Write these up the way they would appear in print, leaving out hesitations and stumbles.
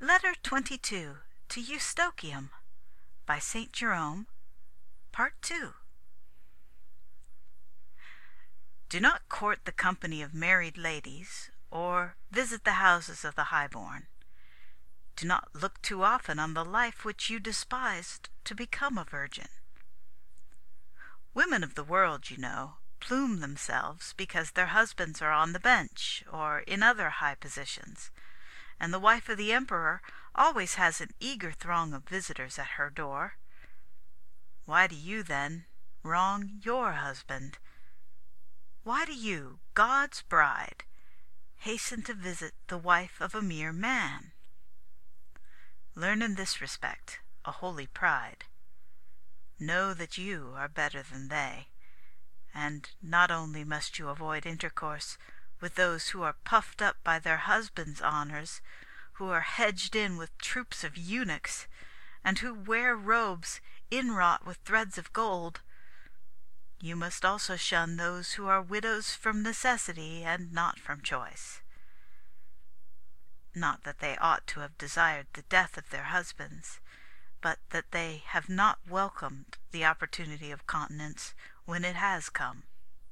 Letter 22 to Eustochium, by St. Jerome, Part 2. Do not court the company of married ladies, or visit the houses of the highborn. Do not look too often on the life which you despised to become a virgin. Women of the world, you know, plume themselves because their husbands are on the bench or in other high positions, and the wife of the emperor always has an eager throng of visitors at her door. Why do you, then, wrong your husband? Why do you, God's bride, hasten to visit the wife of a mere man? Learn in this respect a holy pride. Know that you are better than they, and not only must you avoid intercourse with those who are puffed up by their husbands' honours, who are hedged in with troops of eunuchs, and who wear robes inwrought with threads of gold. You must also shun those who are widows from necessity and not from choice. Not that they ought to have desired the death of their husbands, but that they have not welcomed the opportunity of continence when it has come.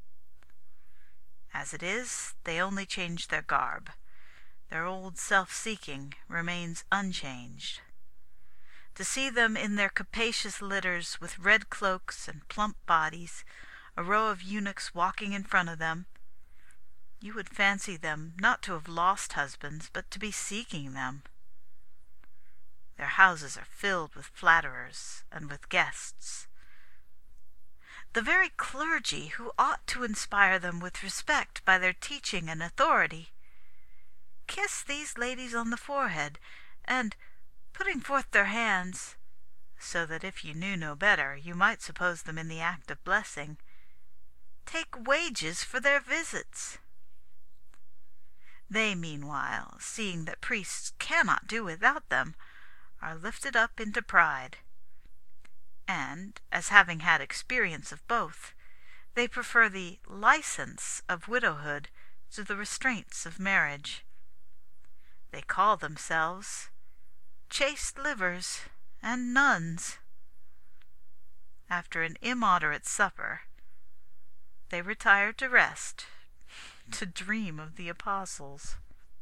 As it is, they only change their garb. Their old self-seeking remains unchanged. To see them in their capacious litters, with red cloaks and plump bodies, a row of eunuchs walking in front of them, you would fancy them not to have lost husbands, but to be seeking them. Their houses are filled with flatterers and with guests. The very clergy, who ought to inspire them with respect by their teaching and authority, kiss these ladies on the forehead, and, putting forth their hands, so that if you knew no better you might suppose them in the act of blessing, take wages for their visits. They, meanwhile, seeing that priests cannot do without them, are lifted up into pride, and, as having had experience of both, they prefer the license of widowhood to the restraints of marriage. They call themselves chaste livers and nuns. After an immoderate supper, they retire to rest, to dream of the apostles.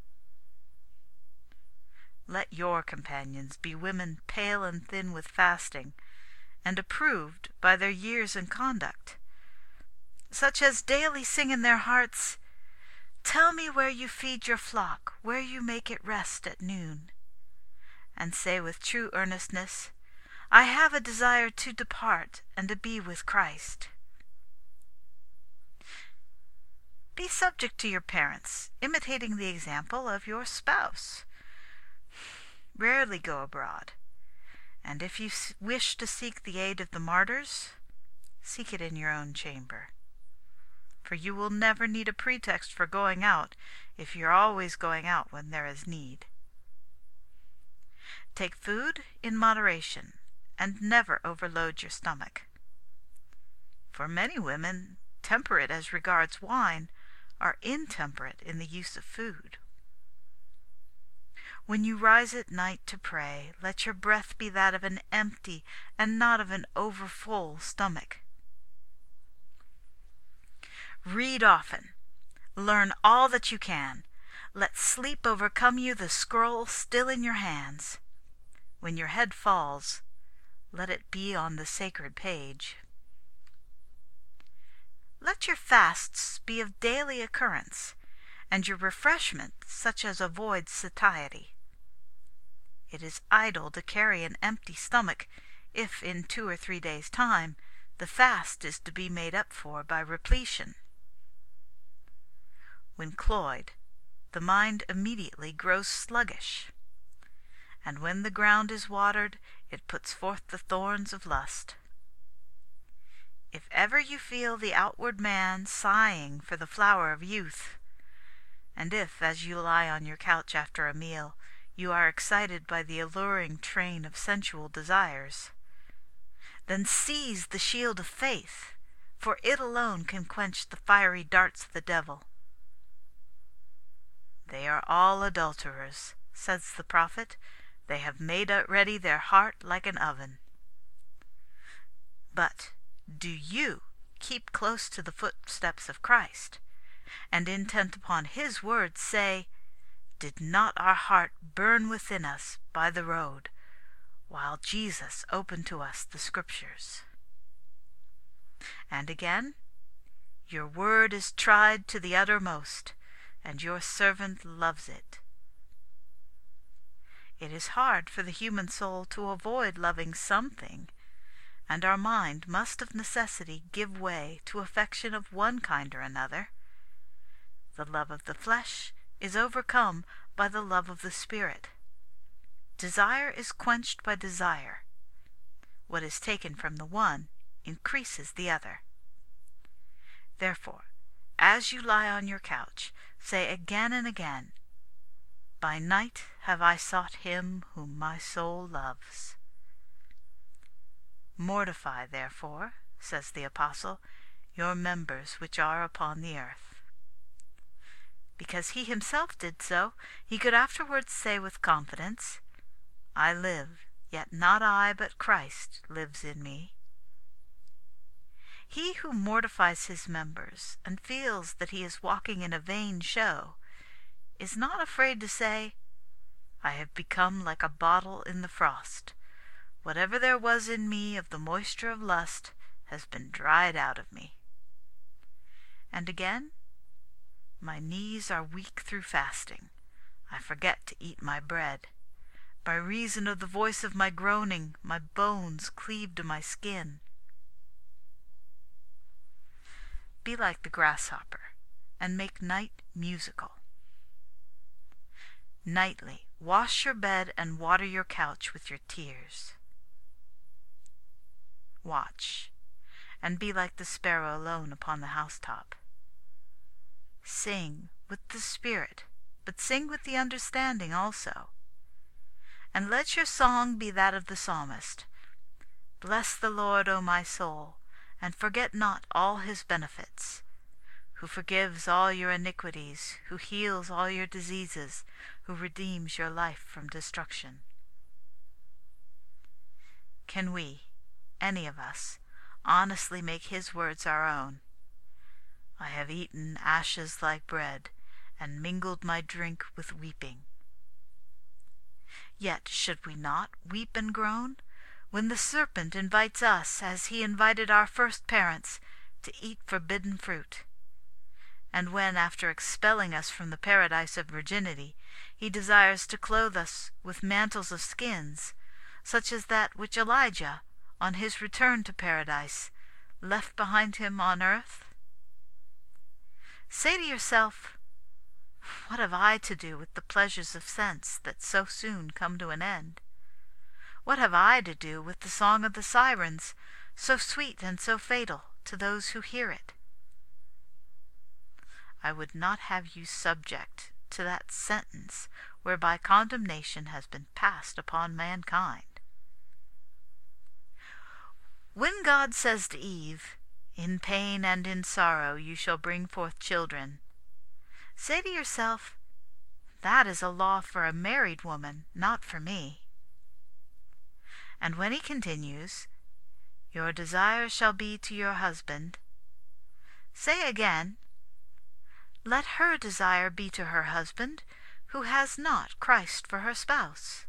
Let your companions be women pale and thin with fasting, and approved by their years and conduct, such as daily sing in their hearts, "Tell me where you feed your flock, where you make it rest at noon," and say with true earnestness, "I have a desire to depart and to be with Christ." Be subject to your parents, imitating the example of your spouse. Rarely go abroad, and if you wish to seek the aid of the martyrs, seek it in your own chamber. For you will never need a pretext for going out if you are always going out when there is need. Take food in moderation, and never overload your stomach. For many women, temperate as regards wine, are intemperate in the use of food. When you rise at night to pray, let your breath be that of an empty and not of an overfull stomach. Read often. Learn all that you can. Let sleep overcome you, the scroll still in your hands. When your head falls, let it be on the sacred page. Let your fasts be of daily occurrence, and your refreshment such as avoids satiety. It is idle to carry an empty stomach, if in 2 or 3 days' time the fast is to be made up for by repletion. When cloyed, the mind immediately grows sluggish, and when the ground is watered, it puts forth the thorns of lust. If ever you feel the outward man sighing for the flower of youth, and if, as you lie on your couch after a meal, you are excited by the alluring train of sensual desires, then seize the shield of faith, for it alone can quench the fiery darts of the devil. They are all adulterers, says the prophet, they have made ready their heart like an oven. But do you keep close to the footsteps of Christ, and intent upon his words say, did not our heart burn within us by the road, while Jesus opened to us the Scriptures? And again, your word is tried to the uttermost, and your servant loves it. It is hard for the human soul to avoid loving something, and our mind must of necessity give way to affection of one kind or another. The love of the flesh is overcome by the love of the Spirit. Desire is quenched by desire. What is taken from the one increases the other. Therefore, as you lie on your couch, say again and again, by night have I sought him whom my soul loves. Mortify, therefore, says the Apostle, your members which are upon the earth. Because he himself did so, he could afterwards say with confidence, I live, yet not I, but Christ lives in me. He who mortifies his members and feels that he is walking in a vain show is not afraid to say, I have become like a bottle in the frost. Whatever there was in me of the moisture of lust has been dried out of me. And again, my knees are weak through fasting. I forget to eat my bread. By reason of the voice of my groaning, my bones cleave to my skin. Be like the grasshopper, and make night musical. Nightly wash your bed and water your couch with your tears. Watch, and be like the sparrow alone upon the housetop. Sing with the Spirit, but sing with the understanding also. And let your song be that of the psalmist. Bless the Lord, O my soul, and forget not all his benefits, who forgives all your iniquities, who heals all your diseases, who redeems your life from destruction. Can we, any of us, honestly make his words our own? I have eaten ashes like bread, and mingled my drink with weeping. Yet should we not weep and groan, when the serpent invites us, as he invited our first parents, to eat forbidden fruit? And when, after expelling us from the paradise of virginity, he desires to clothe us with mantles of skins, such as that which Elijah, on his return to paradise, left behind him on earth? Say to yourself, what have I to do with the pleasures of sense that so soon come to an end? What have I to do with the song of the sirens, so sweet and so fatal to those who hear it? I would not have you subject to that sentence whereby condemnation has been passed upon mankind. When God says to Eve, in pain and in sorrow you shall bring forth children, say to yourself, that is a law for a married woman, not for me. And when he continues, your desire shall be to your husband, say again, let her desire be to her husband, who has not Christ for her spouse.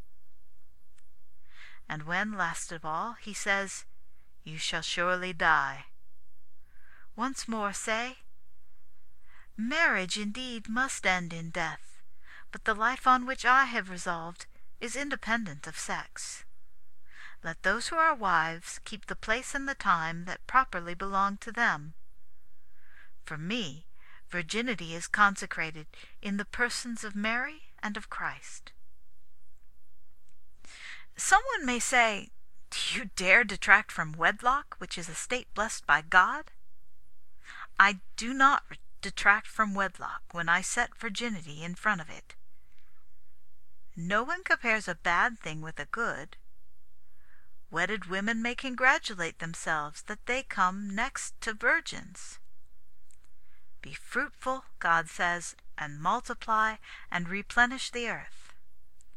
And when, last of all, he says, you shall surely die, once more say, marriage indeed must end in death, but the life on which I have resolved is independent of sex. Let those who are wives keep the place and the time that properly belong to them. For me, virginity is consecrated in the persons of Mary and of Christ. Someone may say, do you dare detract from wedlock, which is a state blessed by God? I do not detract from wedlock when I set virginity in front of it. No one compares a bad thing with a good. Wedded women may congratulate themselves that they come next to virgins. Be fruitful, God says, and multiply and replenish the earth.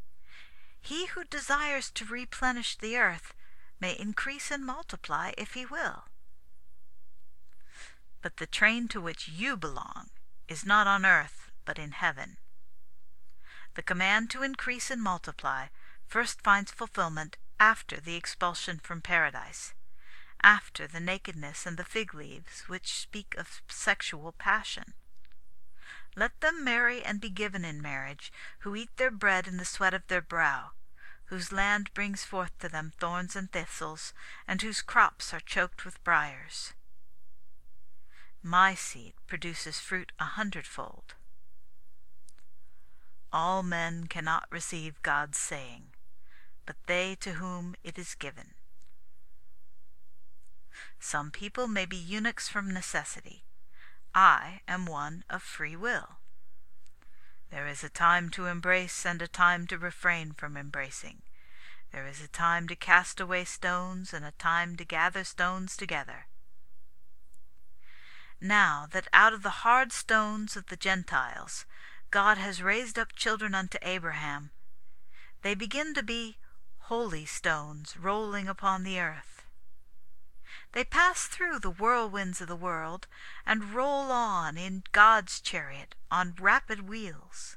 He who desires to replenish the earth may increase and multiply if he will. But the train to which you belong is not on earth, but in heaven. The command to increase and multiply first finds fulfillment after the expulsion from paradise, after the nakedness and the fig leaves, which speak of sexual passion. Let them marry and be given in marriage, who eat their bread in the sweat of their brow, whose land brings forth to them thorns and thistles, and whose crops are choked with briars. My seed produces fruit 100-fold. All men cannot receive God's saying, but they to whom it is given. Some people may be eunuchs from necessity. I am one of free will. There is a time to embrace and a time to refrain from embracing. There is a time to cast away stones and a time to gather stones together. Now that out of the hard stones of the Gentiles God has raised up children unto Abraham, they begin to be holy stones rolling upon the earth. They pass through the whirlwinds of the world and roll on in God's chariot on rapid wheels.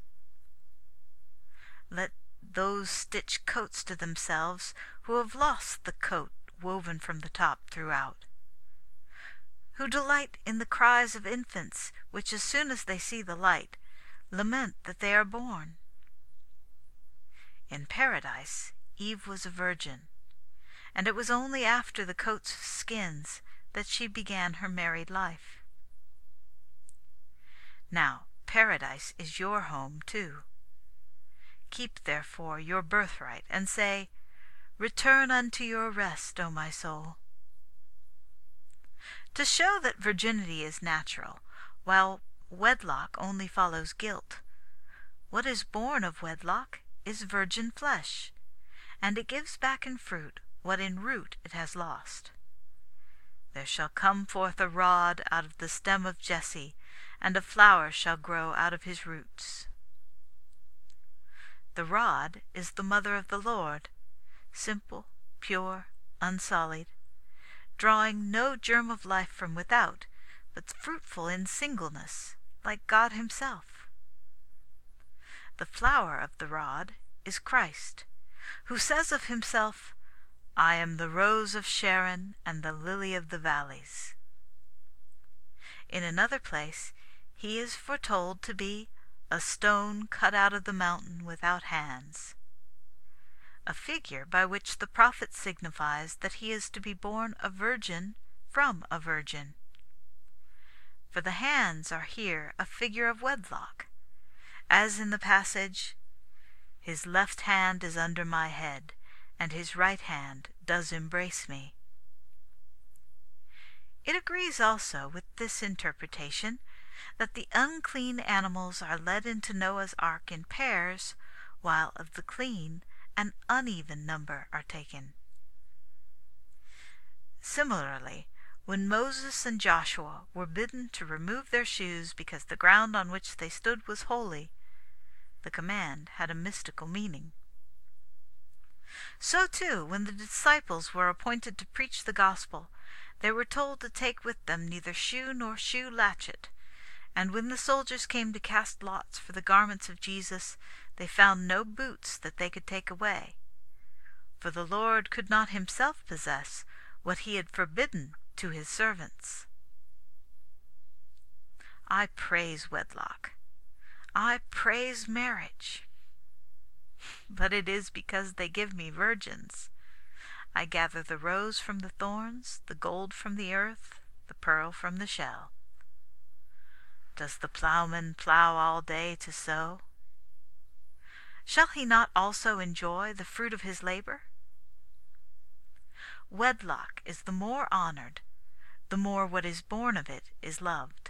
Let those stitch coats to themselves who have lost the coat woven from the top throughout, who delight in the cries of infants, which as soon as they see the light, lament that they are born. In paradise Eve was a virgin, and it was only after the coats of skins that she began her married life. Now paradise is your home too. Keep therefore your birthright, and say, Return unto your rest, O my soul. To show that virginity is natural, while wedlock only follows guilt, what is born of wedlock is virgin flesh, and it gives back in fruit what in root it has lost. There shall come forth a rod out of the stem of Jesse, and a flower shall grow out of his roots. The rod is the mother of the Lord, simple, pure, unsullied, drawing no germ of life from without, but fruitful in singleness, like God himself. The flower of the rod is Christ, who says of himself, I am the rose of Sharon and the lily of the valleys. In another place he is foretold to be a stone cut out of the mountain without hands, a figure by which the prophet signifies that he is to be born a virgin from a virgin. For the hands are here a figure of wedlock, as in the passage, His left hand is under my head, and his right hand does embrace me. It agrees also with this interpretation that the unclean animals are led into Noah's ark in pairs, while of the clean an uneven number are taken. Similarly, when Moses and Joshua were bidden to remove their shoes because the ground on which they stood was holy, the command had a mystical meaning. So too, when the disciples were appointed to preach the gospel, they were told to take with them neither shoe nor shoe latchet, and when the soldiers came to cast lots for the garments of Jesus, they found no boots that they could take away. For the Lord could not himself possess what he had forbidden to his servants. I praise wedlock. I praise marriage. But it is because they give me virgins. I gather the rose from the thorns, the gold from the earth, the pearl from the shell. Does the plowman plow all day to sow? Shall he not also enjoy the fruit of his labor? Wedlock is the more honored, the more what is born of it is loved.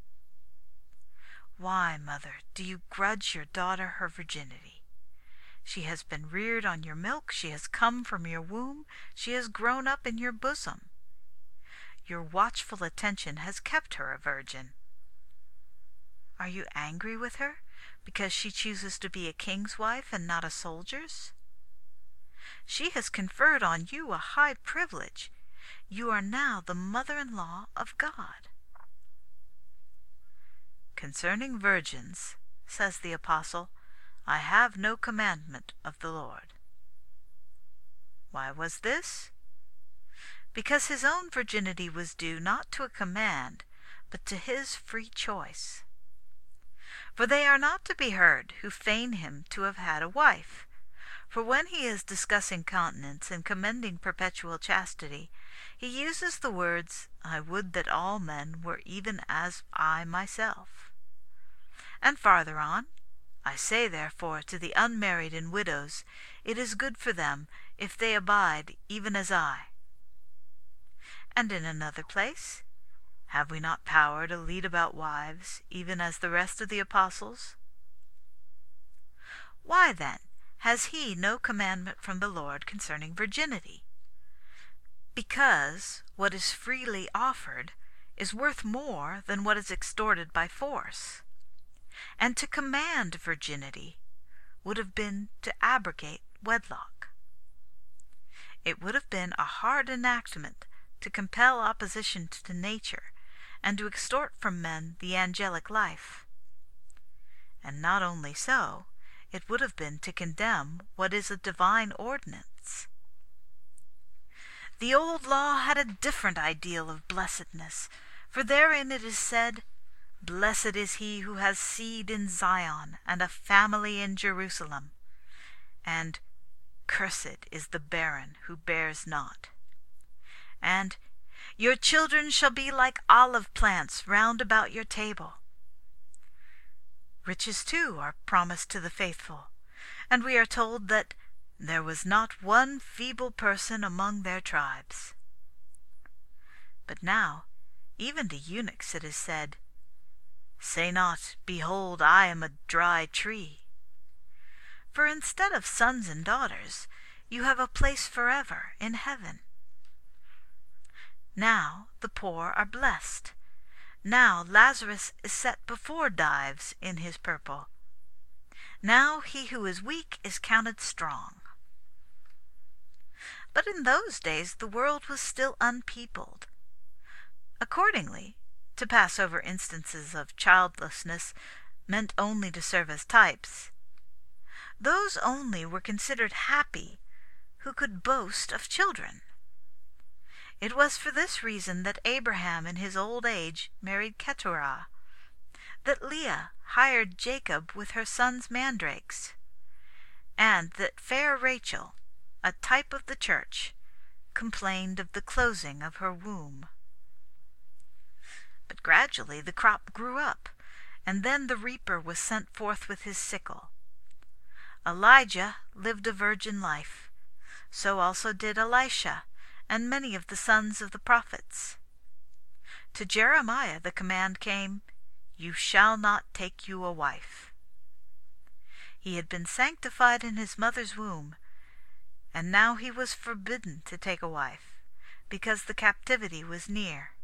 Why, mother, do you grudge your daughter her virginity? She has been reared on your milk, she has come from your womb, she has grown up in your bosom. Your watchful attention has kept her a virgin. Are you angry with her because she chooses to be a king's wife and not a soldier's? She has conferred on you a high privilege. You are now the mother-in-law of God." "Concerning virgins," says the Apostle, "I have no commandment of the Lord." Why was this? Because his own virginity was due not to a command, but to his free choice. For they are not to be heard who feign him to have had a wife. For when he is discussing continence and commending perpetual chastity, he uses the words, "I would that all men were even as I myself." And farther on, "I say therefore to the unmarried and widows, it is good for them if they abide even as I." And in another place, "Have we not power to lead about wives, even as the rest of the apostles?" Why then has he no commandment from the Lord concerning virginity? Because what is freely offered is worth more than what is extorted by force. And to command virginity would have been to abrogate wedlock. It would have been a hard enactment to compel opposition to nature and to extort from men the angelic life. And not only so, it would have been to condemn what is a divine ordinance. The old law had a different ideal of blessedness, for therein it is said, "Blessed is he who has seed in Zion and a family in Jerusalem," and "Cursed is the barren who bears not," and "Your children shall be like olive plants round about your table." Riches, too, are promised to the faithful, and we are told that "there was not one feeble person among their tribes." But now, even to eunuchs it is said, "Say not, Behold, I am a dry tree." For instead of sons and daughters, you have a place forever in heaven. Now the poor are blessed. Now Lazarus is set before Dives in his purple. Now he who is weak is counted strong. But in those days the world was still unpeopled. Accordingly, to pass over instances of childlessness meant only to serve as types. Those only were considered happy who could boast of children. It was for this reason that Abraham in his old age married Keturah, that Leah hired Jacob with her sons' mandrakes, and that fair Rachel, a type of the church, complained of the closing of her womb. But gradually the crop grew up, and then the reaper was sent forth with his sickle. Elijah lived a virgin life, so also did Elisha, and many of the sons of the prophets. To Jeremiah the command came, "You shall not take you a wife." He had been sanctified in his mother's womb, and now he was forbidden to take a wife, because the captivity was near.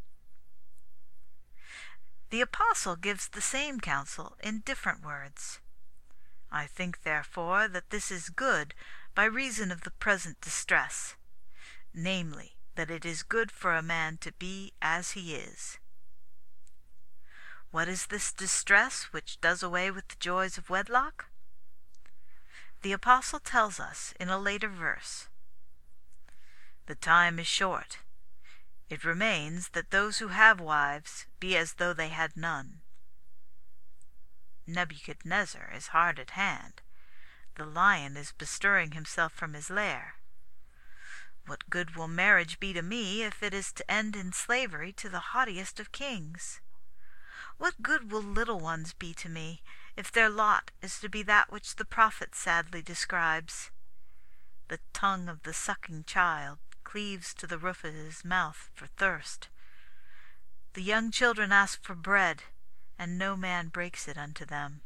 The apostle gives the same counsel in different words. "I think therefore that this is good by reason of the present distress, namely, that it is good for a man to be as he is." What is this distress which does away with the joys of wedlock? The apostle tells us in a later verse, "The time is short. It remains that those who have wives be as though they had none." Nebuchadnezzar is hard at hand. The lion is bestirring himself from his lair. What good will marriage be to me if it is to end in slavery to the haughtiest of kings? What good will little ones be to me if their lot is to be that which the prophet sadly describes? The tongue of the sucking child cleaves to the roof of his mouth for thirst. The young children ask for bread, and no man breaks it unto them.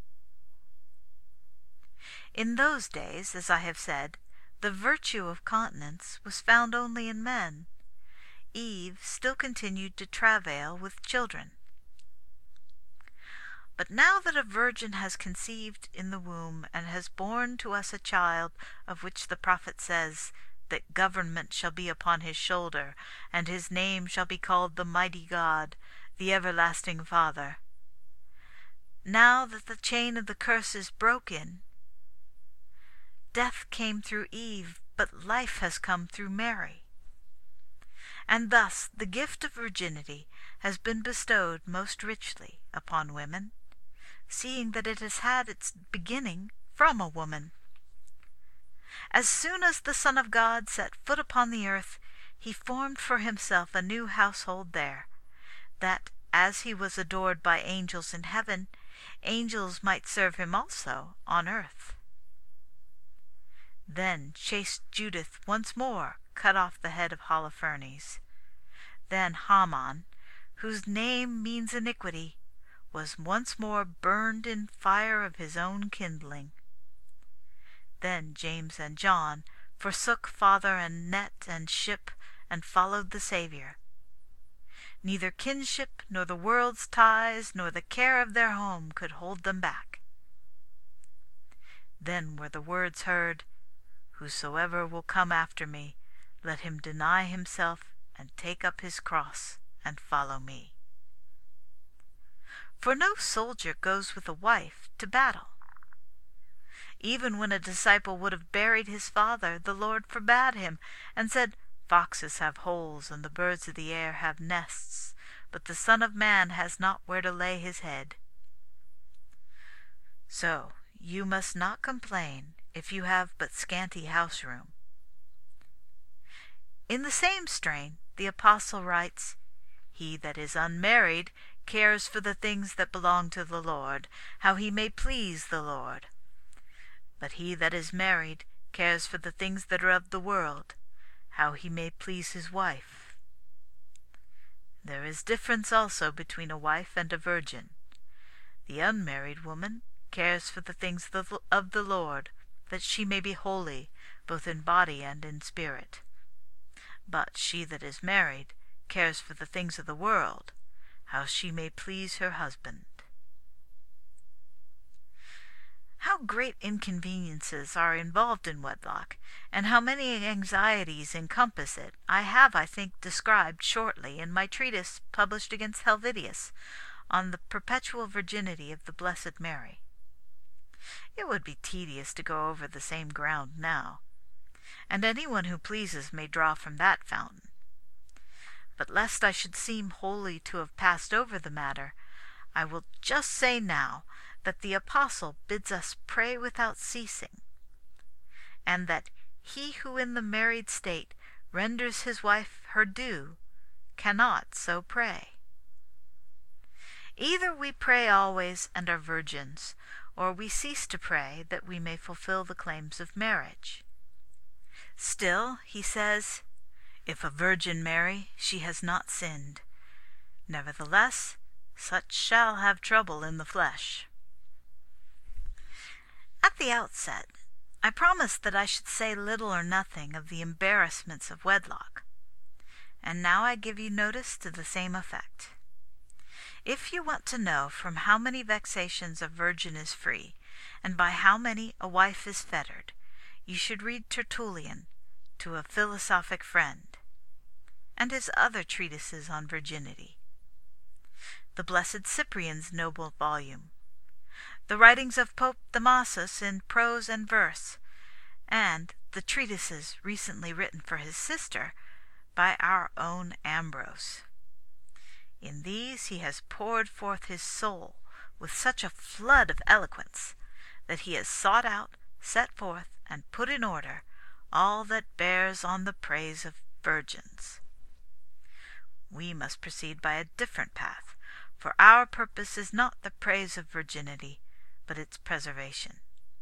In those days, as I have said, the virtue of continence was found only in men. Eve still continued to travail with children. But now that a virgin has conceived in the womb, and has borne to us a child, of which the prophet says, that government shall be upon his shoulder, and his name shall be called the Mighty God, the Everlasting Father. Now that the chain of the curse is broken, death came through Eve, but life has come through Mary. And thus the gift of virginity has been bestowed most richly upon women, seeing that it has had its beginning from a woman. As soon as the Son of God set foot upon the earth, he formed for himself a new household there, that, as he was adored by angels in heaven, angels might serve him also on earth. Then chaste Judith once more cut off the head of Holofernes. Then Haman, whose name means iniquity, was once more burned in fire of his own kindling. Then James and John forsook father and net and ship, and followed the Saviour. Neither kinship, nor the world's ties, nor the care of their home could hold them back. Then were the words heard, "Whosoever will come after me, let him deny himself, and take up his cross, and follow me." For no soldier goes with a wife to battle. Even when a disciple would have buried his father, the Lord forbade him, and said, "Foxes have holes, and the birds of the air have nests, but the Son of Man has not where to lay his head." So you must not complain if you have but scanty house room. In the same strain the Apostle writes, "He that is unmarried cares for the things that belong to the Lord, how he may please the Lord. But he that is married cares for the things that are of the world, how he may please his wife. There is difference also between a wife and a virgin. The unmarried woman cares for the things of the Lord, that she may be holy, both in body and in spirit. But she that is married cares for the things of the world, how she may please her husband." How great inconveniences are involved in wedlock, and how many anxieties encompass it, I have, I think, described shortly in my treatise published against Helvidius on the perpetual virginity of the Blessed Mary. It would be tedious to go over the same ground now, and anyone who pleases may draw from that fountain. But lest I should seem wholly to have passed over the matter, I will just say now that the Apostle bids us pray without ceasing, and that he who in the married state renders his wife her due cannot so pray. Either we pray always and are virgins, or we cease to pray that we may fulfill the claims of marriage. Still, he says, "If a virgin marry, she has not sinned. Nevertheless, such shall have trouble in the flesh." At the outset, I promised that I should say little or nothing of the embarrassments of wedlock, and now I give you notice to the same effect. If you want to know from how many vexations a virgin is free, and by how many a wife is fettered, you should read Tertullian, To a Philosophic Friend, and his other treatises on virginity, the Blessed Cyprian's noble volume, the writings of Pope Damasus in prose and verse, and the treatises recently written for his sister by our own Ambrose. In these he has poured forth his soul with such a flood of eloquence that he has sought out, set forth, and put in order all that bears on the praise of virgins. We must proceed by a different path, for our purpose is not the praise of virginity, but its preservation.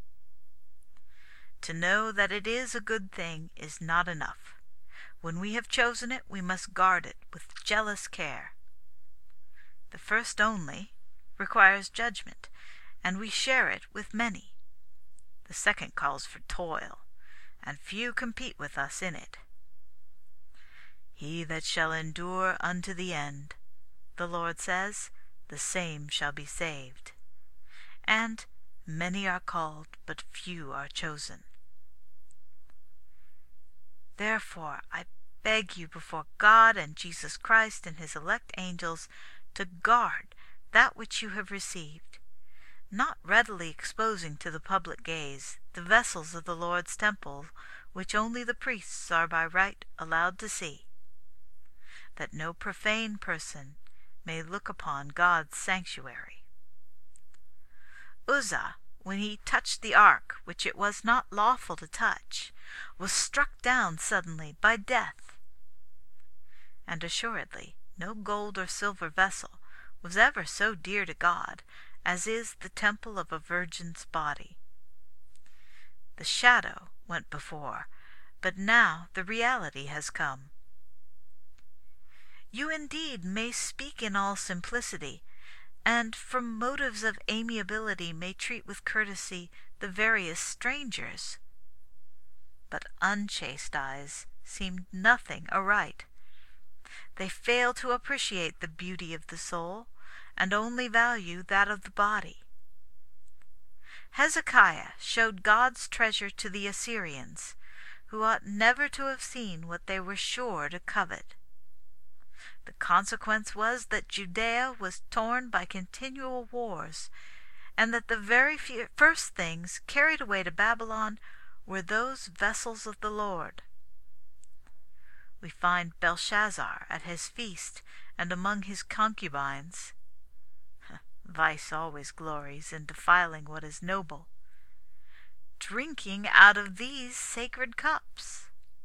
To know that it is a good thing is not enough. When we have chosen it, we must guard it with jealous care. The first only requires judgment, and we share it with many. The second calls for toil, and few compete with us in it. He that shall endure unto the end, the Lord says, the same shall be saved. and many are called, but few are chosen. Therefore I beg you before God and Jesus Christ and his elect angels to guard that which you have received, not readily exposing to the public gaze the vessels of the Lord's temple which only the priests are by right allowed to see, that no profane person may look upon God's sanctuary. Uzzah, when he touched the ark which it was not lawful to touch, was struck down suddenly by death. And assuredly no gold or silver vessel was ever so dear to God as is the temple of a virgin's body. The shadow went before, but now the reality has come. You indeed may speak in all simplicity, and from motives of amiability may treat with courtesy the veriest strangers. But unchaste eyes seem nothing aright. They fail to appreciate the beauty of the soul, and only value that of the body. Hezekiah showed God's treasure to the Assyrians, who ought never to have seen what they were sure to covet. The consequence was that Judea was torn by continual wars, and that the very first things carried away to Babylon were those vessels of the Lord. We find Belshazzar at his feast and among his concubines. Vice always glories in defiling what is noble, drinking out of these sacred cups.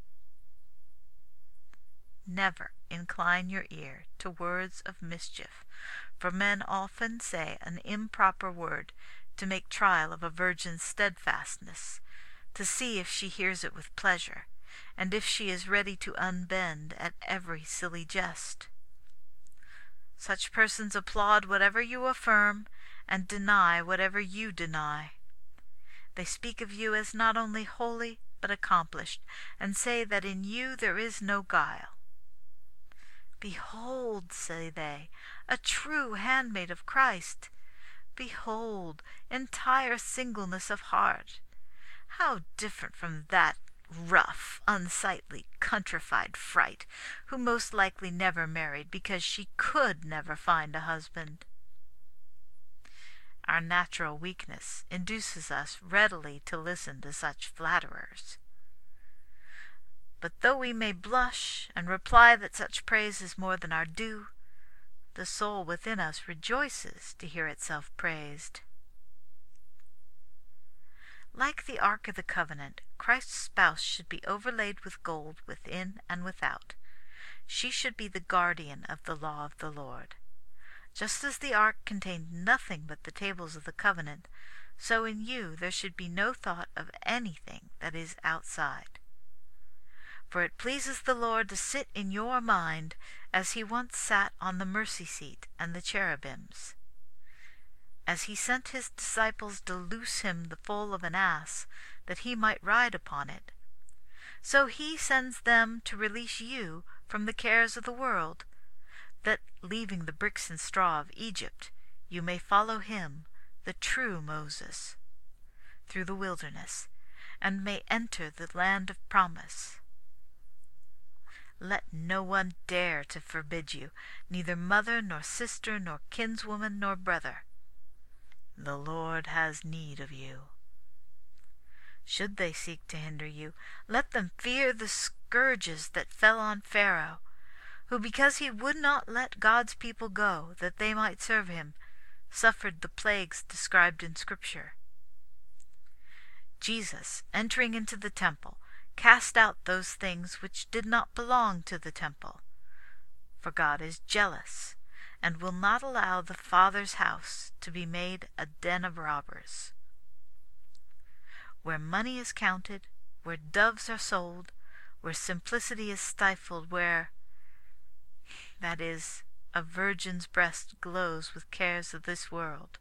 Never incline your ear to words of mischief, for men often say an improper word to make trial of a virgin's steadfastness, to see if she hears it with pleasure, and if she is ready to unbend at every silly jest. Such persons applaud whatever you affirm, and deny whatever you deny. They speak of you as not only holy, but accomplished, and say that in you there is no guile. Behold, say they, a true handmaid of Christ. Behold, entire singleness of heart. How different from that rough, unsightly, countrified fright, who most likely never married because she could never find a husband. Our natural weakness induces us readily to listen to such flatterers. But though we may blush and reply that such praise is more than our due, the soul within us rejoices to hear itself praised. Like the Ark of the Covenant, Christ's spouse should be overlaid with gold within and without. She should be the guardian of the law of the Lord. Just as the ark contained nothing but the tables of the covenant, so in you there should be no thought of anything that is outside. For it pleases the Lord to sit in your mind as he once sat on the mercy seat and the cherubims. As he sent his disciples to loose him the foal of an ass, that he might ride upon it, so he sends them to release you from the cares of the world, that, leaving the bricks and straw of Egypt, you may follow him, the true Moses, through the wilderness, and may enter the land of promise. Let no one dare to forbid you, neither mother, nor sister, nor kinswoman, nor brother. The Lord has need of you. Should they seek to hinder you, let them fear the scourges that fell on Pharaoh, who, because he would not let God's people go, that they might serve him, suffered the plagues described in Scripture. Jesus, entering into the temple, cast out those things which did not belong to the temple. For God is jealous, and will not allow the Father's house to be made a den of robbers. Where money is counted, where doves are sold, where simplicity is stifled, where, that is, a virgin's breast glows with cares of this world,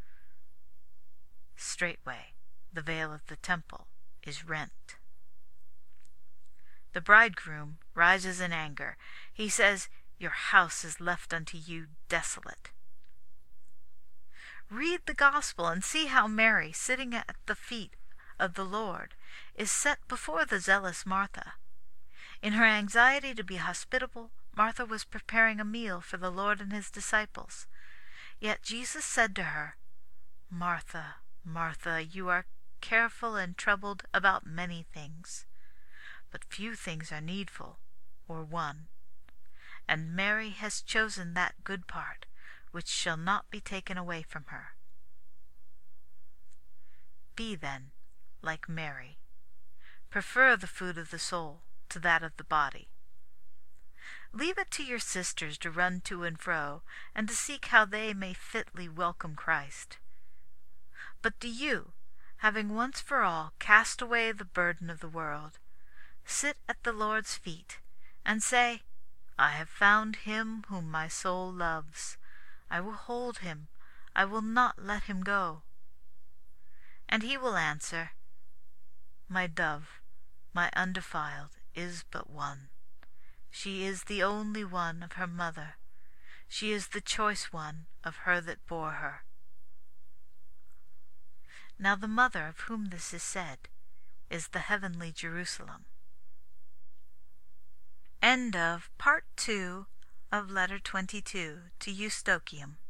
straightway the veil of the temple is rent. The bridegroom rises in anger. He says, "Your house is left unto you desolate." Read the Gospel and see how Mary, sitting at the feet of the Lord, is set before the zealous Martha. In her anxiety to be hospitable, Martha was preparing a meal for the Lord and his disciples. Yet Jesus said to her, "Martha, Martha, you are careful and troubled about many things, but few things are needful, or one. And Mary has chosen that good part, which shall not be taken away from her." Be, then, like Mary. Prefer the food of the soul to that of the body. Leave it to your sisters to run to and fro, and to seek how they may fitly welcome Christ. But do you, having once for all cast away the burden of the world, sit at the Lord's feet, and say, "I have found him whom my soul loves. I will hold him. I will not let him go." And he will answer, "My dove, my undefiled, is but one. She is the only one of her mother. She is the choice one of her that bore her." Now the mother of whom this is said is the heavenly Jerusalem. End of Part 2 of Letter 22 to Eustochium.